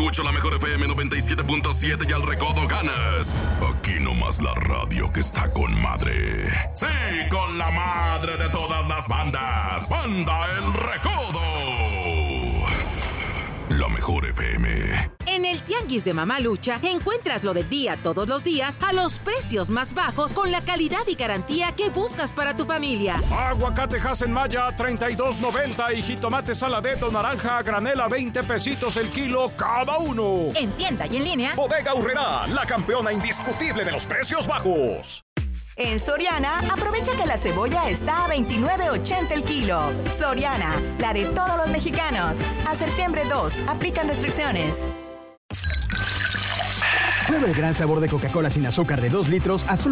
escucho la mejor FM 97.7 y al Recodo ganas. Aquí nomás la radio que está con madre. Sí, con la madre de todas las bandas. Banda El Recodo. La mejor FM. En el Tianguis de Mamalucha encuentras lo del día todos los días a los precios más bajos con la calidad y garantía que buscas para tu familia. Aguacate Hass Maya 32.90 y jitomate saladeto naranja a granel a 20 pesitos el kilo cada uno. En tienda y en línea. Bodega Aurrerá, la campeona indiscutible de los precios bajos. En Soriana, aprovecha que la cebolla está a $29.80 el kilo. Soriana, la de todos los mexicanos. A septiembre 2, aplican restricciones. Prueba el gran sabor de Coca-Cola sin azúcar de 2 litros a solo